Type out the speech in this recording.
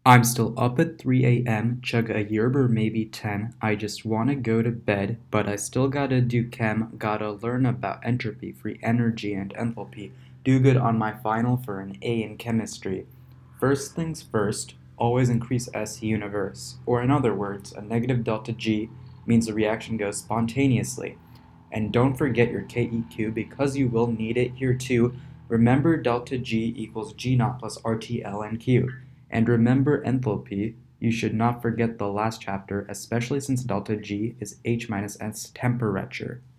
I'm still up at 3 a.m., chug a yerb or maybe 10. I just wanna go to bed, but I still gotta do chem, gotta learn about entropy, free energy, and enthalpy, do good on my final for an A in chemistry. First things first, always increase S universe, or in other words, a negative delta G means the reaction goes spontaneously. And don't forget your KEQ because you will need it here too. Remember delta G equals G naught plus RT ln Q. And remember enthalpy, you should not forget the last chapter, especially since delta G is H minus S temperature.